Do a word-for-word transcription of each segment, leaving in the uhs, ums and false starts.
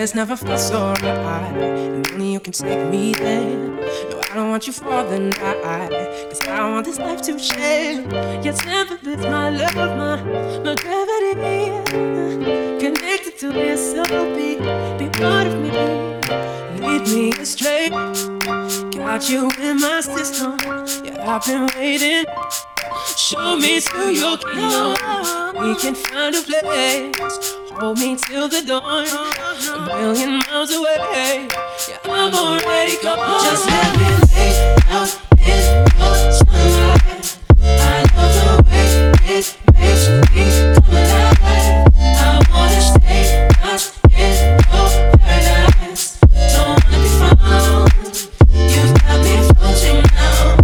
it's never felt so right. And only you can take me there. No, I don't want you for the night, cause I want this life to share. Your temper is my love, my, my gravity. Connected to this soul beat, be part of me. Lead me astray. Got you in my system. Yeah, I've been waiting. Show me to your kingdom. We can find a place. Hold me till the dawn. A million miles away. Yeah, I'm already gone. Just let me lay out in your sunlight. I love the way it makes me come alive. I wanna stay lost in your paradise. Don't wanna be found. You've got me floating now.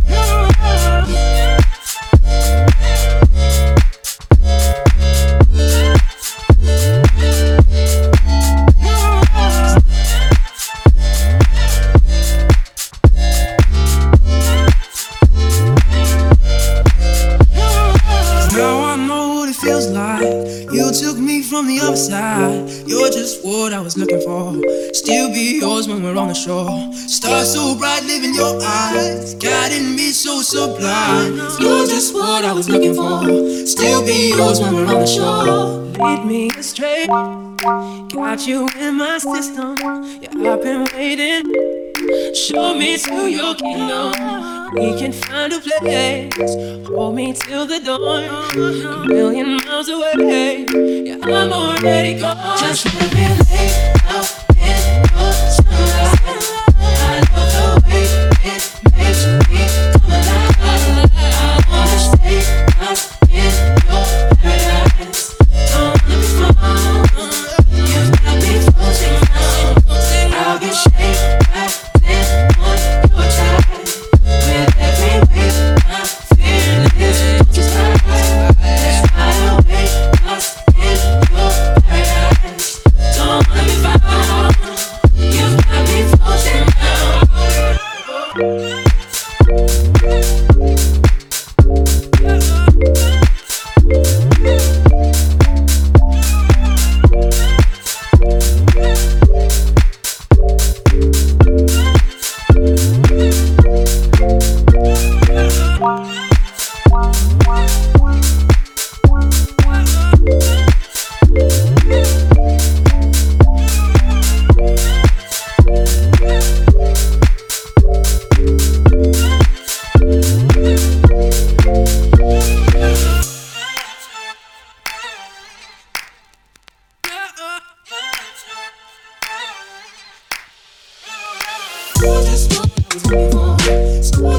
From the other side, you're just what I was looking for. Still be yours when we're on the shore. Stars so bright, live in your eyes, guiding me so sublime. You're just what I was looking for. Still be yours when we're on the shore. Lead me astray. Got you in my system. Yeah, I've been waiting. Show me to your kingdom. We can find a place. Hold me till the dawn. A million miles away. Yeah, I'm already gone. Just let me lay out in your sunlight. I love the way it makes me come alive. I wanna stay lost in your paradise. Don't let me fall. You've got me floating now. I'll get shaped back then on your tide. With every wave, my feelings just high. Let's fly away, lost in your paradise. Don't let me fall. You've got me floating now. Just what I was looking for.